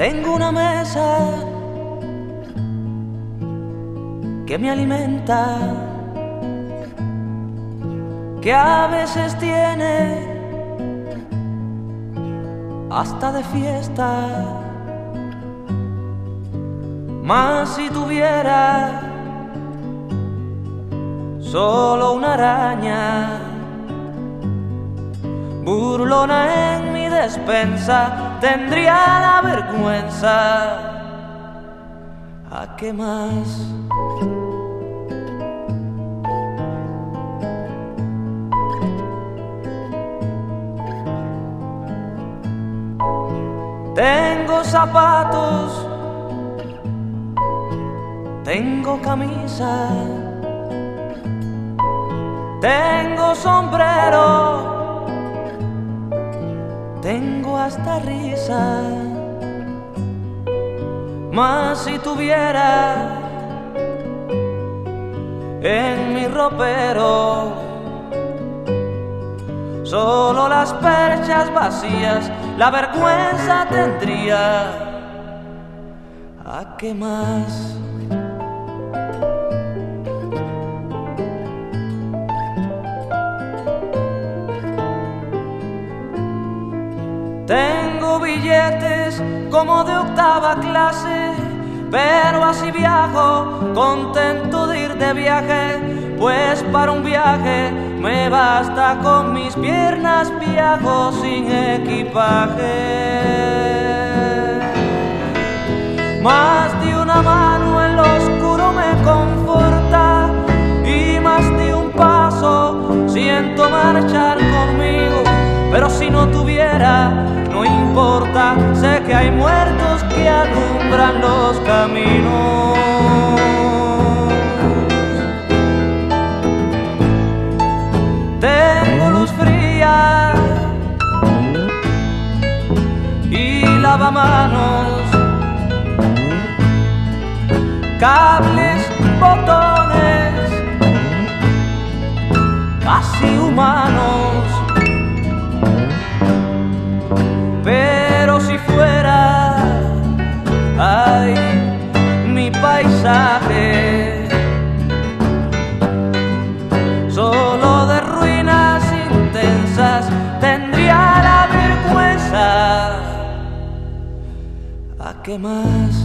Tengo una mesa que me alimenta, que a veces tiene hasta de fiesta. Mas si tuviera solo una araña burlona en mi despensa, tendría la vergüenza. ¿A qué más? Tengo zapatos, tengo camisa, tengo sombrero, tengo hasta risa. Mas si tuviera en mi ropero solo las perchas vacías, la vergüenza tendría. ¿A qué más? Tengo billetes como de octava clase, pero así viajo, contento de ir de viaje, pues para un viaje me basta con mis piernas, viajo sin equipaje. Más de una mano en lo oscuro me conforta, y más de un paso siento marchar conmigo. Pero si no tuviera, no importa, sé que hay muertos que alumbran los caminos. Tengo luz fría y lavamanos, cables, botones, casi humanos. Pero si fuera, ay, mi paisaje solo de ruinas intensas, tendría la vergüenza. ¿A qué más?